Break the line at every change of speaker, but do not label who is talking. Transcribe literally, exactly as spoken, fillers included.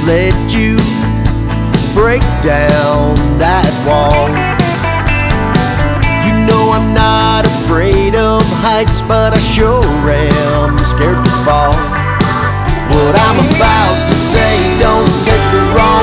let you break down that wall. You know I'm not afraid of heights, but I sure am scared to fall. What I'm about to say, don't take the wrong